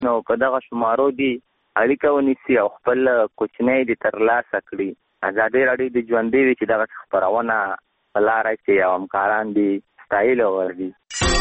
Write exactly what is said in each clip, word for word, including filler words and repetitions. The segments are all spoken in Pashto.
نو که دغه شمارو دي اړیکه ونیسي او خپل کوچنی دي ترلاسه کړي. ازادي راډیو د ژوندۍ وي چې دغه خپرونه په لاره کې او همکاران دي ستایلو وردي.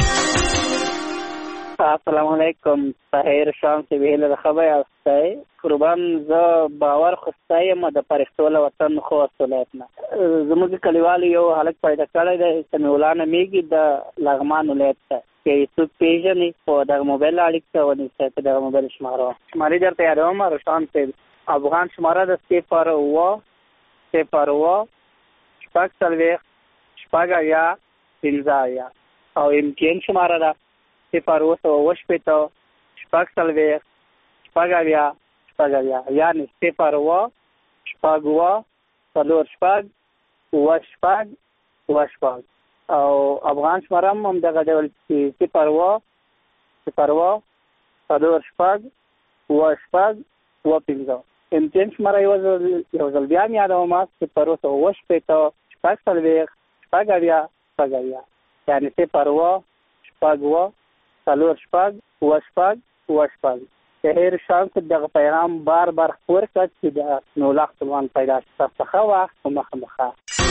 السلام علیکم. طاهر شام سے ویل خبر استای قربان ز باور خستایم د پرختول وطن خو اصولاتنا زموږ کلیوال یو حالت پیدا کړی دی چې مولانا میګي د لغمان ولایت ته کې څوک پیژني په د موبایل اړیکه ونیسي چې د موبایل شماره شماري درته یادوم. روشان سے افغان شماره د صفر و صفر و شپږ څلوېښت شپږ اویا پنځه اویا او امتیان شماره ده صفر اوه سوه اوه شپېته شپږ څلوېښت شپږ اویا شپږ اویا یعنې صفر اوه شپږ اوه څلور شپږ اوه شپږ اوه شپږ او افغان شماره هم همدغه ډول چې صفر اوه صفر اوه څلور شپږ اوه شپږ اوه پنځه امتیان شماره یو ځل بیا مې یادوم صفر اوه سوه اوه شپېته شپږ څلوېښت شپږ اویا شپږ اویا یعنې صفر اوه شپږ اوه څلور شپږ اوه شپږ اوه شپږ. طاهر شام ته دغه پیغام بار بار خپور کړ چې د نولا خپلوان پیدا شي. تاسو ښه وخت په مخه مخه.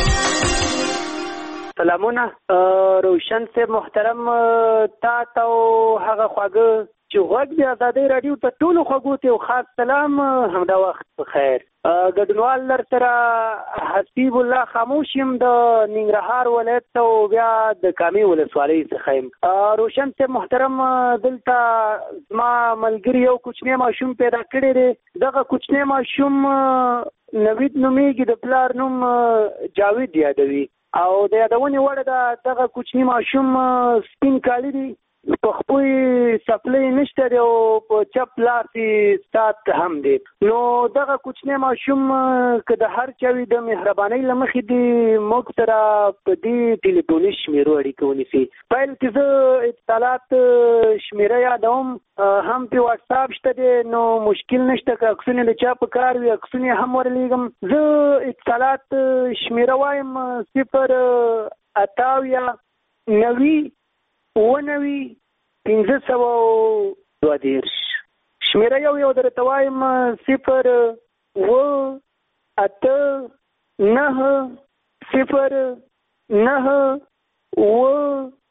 سلامونه روشن صاحب محترم، تا ته هغه خواږه چې غوږ د ازادۍ راډیو ته ټولو خوږو ته یو خاص سلام، همدا وخت بخیر. ګډونوال لر سره حسیب الله خاموش یم د ننګرهار ولایت ته او بیا د کامې ولسوالۍ څخه یم. روشن صاحب محترم، دلته زما ملګري یو کوچنی ماشوم پیدا کړی دی. دغه کوچنی ماشوم نوید نومیږي، د پلار نوم جاوید یادوي او د یادونې وړ ده دغه کوچنی ماشوم سپین کالي دي، په خپل سپلې نشته دی او په چپ لاس یې سات هم دی. نو دغه کوچنی ماشوم که د هر چا وي د مهربانۍ له مخې دې موږ سره په دې ټلیفوني شمیرو اړیکه ونیسي. پیل کې زه اتصالات شمیره یادوم، هم په واټساپ شته دی نو مشکل نشته، که عکسونه د چا په کار وي عکسونه هم ورلیږم. زه اتصالات شمیره وایم صفر اته اویا نوي اوه نوي پنځه سوه دوه دېرش. شمیره یو یو درته وایم صفر اوه اته نهه صفر نهه اوه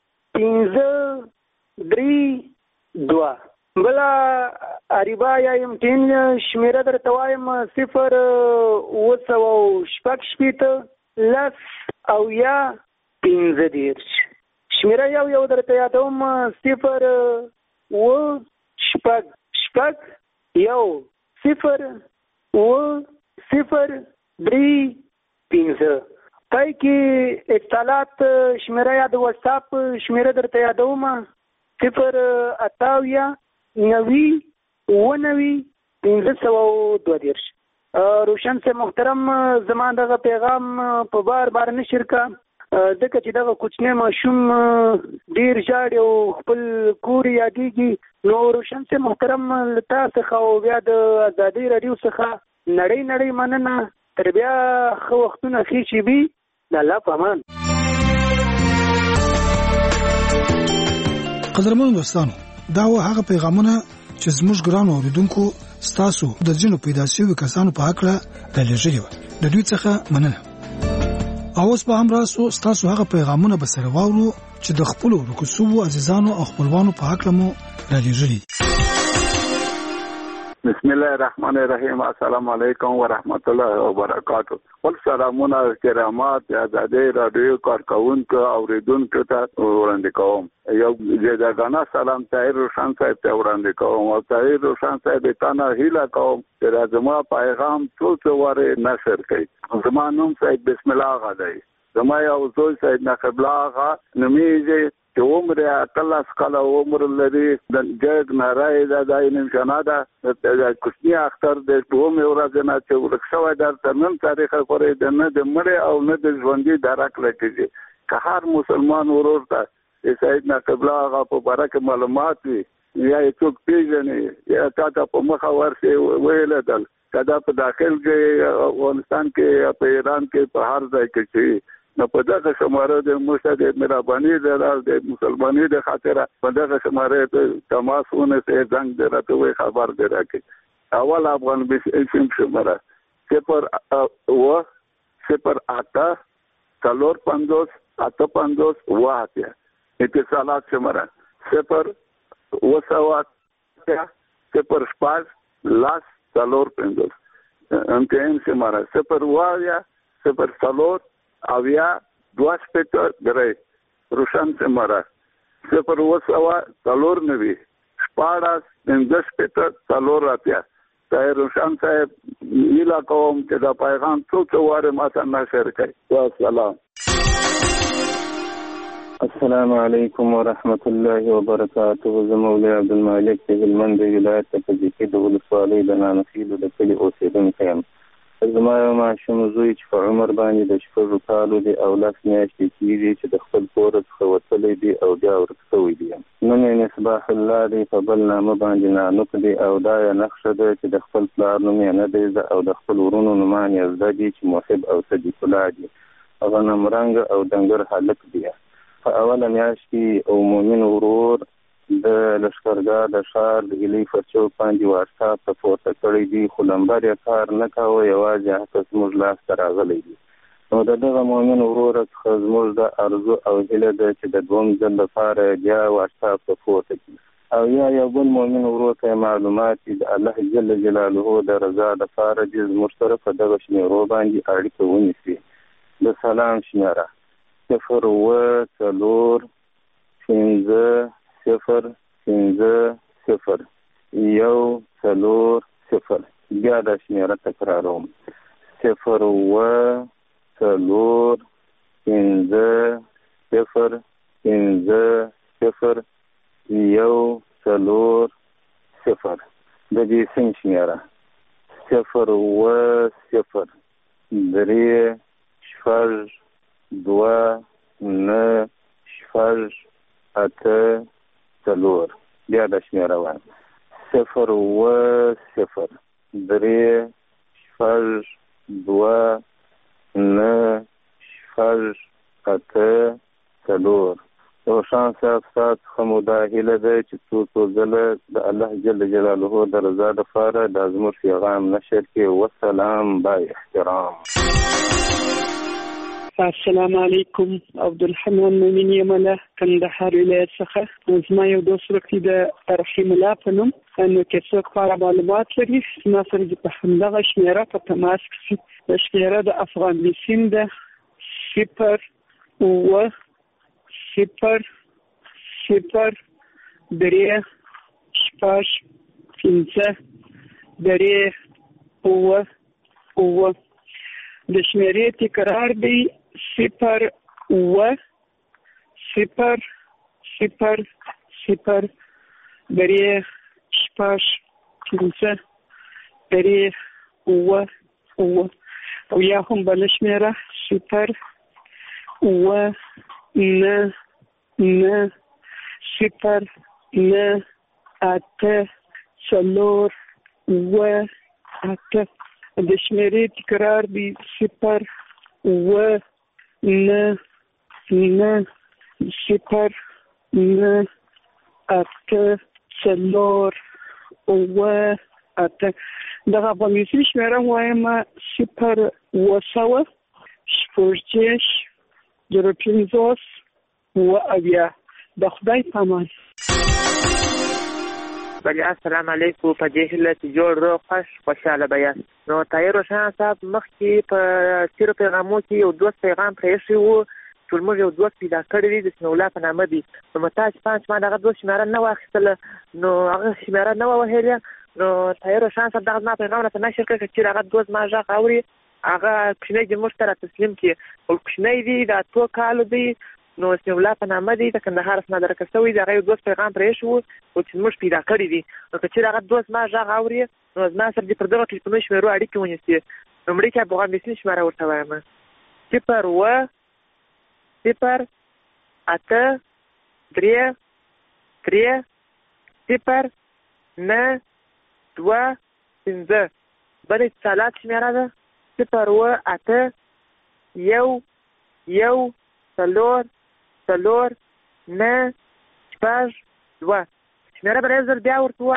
پنځه درې دوه. بله اریبا یا امتین شمیره درته وایم صفر اوه سوه شپږ شپېته لس اویا پنځه دېرش. شمیره یو یو درته یادوم صفر اوه شپږ شپږ یو صفر اوه صفر درې پنځه. پای کې اتصالات شمیره یا د واتساپ شمیره درته یادوم صفر اته اویا نوي اوه نوي پنځه سوه دوه دېرش. روشن صاحب محترم، زما دغه پیغام په بار بار نشر کا ځکه چې دغه کوچنی ماشوم ډېر ژاړي او خپل کور یادېږي. نو روشن صاحب محترم، له تا څخه او بیا د ازادۍ راډیو څخه نړۍ نړۍ مننه. تر بیا ښه وختونه ښې شي وي. د الله په امان. قدرمنو دوستانو، دا و هغه پیغامونه چې زموږ ګرانو اوریدونکو ستاسو د ځینو پیدا شویو کسانو په هکله رالیږلي وو. د دوی څخه مننه. اوس به هم راسو ستاسو هغه پیغامونه به سره واورو چې د خپلو رکوسو عزیزانو او خپلوانو په حق لمو رالیږلي. بسم الله الرحمن الرحیم. السلام علیکم ورحمت الله وبرکاته. ول سلامونه کرامات ازادۍ راډیو کارکونکو اوریدونکو ته وړاندې کوم. یو جداګانه سلام طاهر روشن صاحب ته وړاندې کوم او طاهر روشن صاحب ته نه هیله کوم چې زما پیغام ټول څه وره نشر کړي. زما نوم صاحب بسم الله آغا دی. زما یو زوی صاحب نقیب الله آغا نومیږي چې عمر اتلس کاله عمر لري. د جګ نارای دا د نشانه ده د کوچني اختر د دوه ورځې نه چې ورکشوي درته نن تاریخ کوي د نه د مړ او نه د ژوندۍ درک لکېږي. که هر مسلمان ورور ته سید نقیب الله آغا په باره معلومات وي یا څوک پیژني یا تا په مخه ورشي ویلدل، که دا په داخل کې افغانستان کې په ایران کې په هر ځای کې چې نو په دغه شماره د مشهد مهرباني د مسلمانۍ د خاطر په دغه شماره ته تماس ونیسئ زنګ دې راته وایي خبر دې راکړي اول افغان سیم شماره صفر اوه صفر اته څلور پنځوس اته پنځوس اوه اتیا اتصالات شماره صفر اوه سوه اتیا صفر شپږ لاس څلور پنځوس امتحان شماره صفر اوه اویا صفر څلور اویا دوه شپېته درې روشن شماره صفر اوه سوه څلور نوي شپاړس پنځه شپېته څلور اتیا طاهر روشن صاحب هیله کوم چې دا پیغام څو څو وارې ماته نشر کړئ والسلام. السلام علیکم ورحمت الله وبرکاته. زه مولوي عبدالمالک د هلمند ولایت د کجکي د ولسوالۍ د نانخیلو د کلي اوسېدونکی یم. زما یو ماشوم زوی چې په عمر باندې د شپږو کالو دی او لس میاشتې کېږي چې د خپل کوره څخه وتلی دی او بیا ورک شوی دی. نوم یې مصباح الله دی، په بل نامه باندې نانوک دی او دا یې نښه ده چې د خپل پلار نوم یې نه دی زده او د خپل ورونو نومان یې زده دي چې محب او صدیق الله دي. غنم رنګ او ډنګر هلک دی. په اوله میاشت کې او مومن ورور د لښکرګاه د ښار د هیلۍ پر چوک باندې واټساپ ته پورته کړی دی، خو لمبر یې کار نه کوه، یوازې هڅه زموږ لاس ته راغلی دی. نو د دغه مومن وروره څخه زموږ د ارزو او هیله ده چې د دوم ځل لپاره بیا واټساپ ته پورته کړي او یا یو بل مومن ورور ته معلومات د الله جل جلاله د رضا لپاره دې زموږ سره په دغه شمېرو باندې اړیکه ونیسي. د سلام شمېره صفر اوه څلور پنځه صفر پنځه صفر یو څلور صفر. بیا دا شمېره تکراروم صفر اوه څلور پنځه صفر پنځه صفر یو څلور صفر. د دې سیم شمېره صفر اوه صفر درې شپږ دوه نه شپږ اته څلور. بیا د شمېره وایم صفر اوه صفر درې شپږ دوه نه شپږ اته څلور. روشن صاحب ستاسو څخه مو دا هیله ده چې څو څو ځله د الله جل جلاله د رضا لپاره دا زموږ پیغام نشر کړي. والسلام با احترام. السلام علیکم. عبدالحنان مومن یم له کندهار ولایت څخه. زما یو دوست ورکړي د رحیم الله په نوم، نو که څوک په اړه معلومات لري زما سره دې په همدغه شمېره په تماس کړي. د شمېره د افغان سیم ده صفر اوه صفر صفر درې شپږ پنځه درې اوه اوه. د شمېرې تکرار دی صفر اوه صفر صفر صفر درې شپږ پنځه درې اوه اوه. او یا هم بله شمېره صفر اوه نه نه صفر نه اته څلور اوه اته. د شمېرې تکرار دی صفر اوه نه نه صفر نه اته څلور اوه اته. دغه افغانستان شمېره وایم صفر اوه سوه شپږ دېرش زر پنځوس اوه اویا. د خدای په امان. بله السلام علیکم. په دې هیله چې جوړ روغ خوش خوشحاله به یاست. نو طاهر روشن صاحب مخکې په تېرو پیغامو کې یو دوست پیغام پرېښی وو چې موږ یو دوست پیدا کړی دی د سمیع الله په نامه دی. نو محتاج پانچ ما دغه دوست شمېره نه واخیستله، نو هغه شمېره نه وه وهلې. نو طاهر روشن صاحب دغه زما پیغام راته نشر کړی که چېرې هغه دوست ما غږ اوري هغه کوچنی دی موږ ته را تسلیم کړي. ول کوچنی دی د اتو کالو دی، نو سمیع الله په نامه دی، د کندهار څخه درکه شوی دی. هغه یو دوست پیغام پرېښی وو او چې موږ پیدا کړی دی. نو که چېرې هغه دوست ما غږ اوري نو زما سره دې پر دغه ټلیفوني شمېرو اړیکې ونیسي. لومړی کې افغان بیسین شمېره ورته وایم صفر اوه صفر اته درې درې صفر نه دوه پنځه. بل اتصالات شمېره ده صفر اوه اته یو یو څلور څلور نه شپږ دوه. شمېره به یو ځل بیا ورته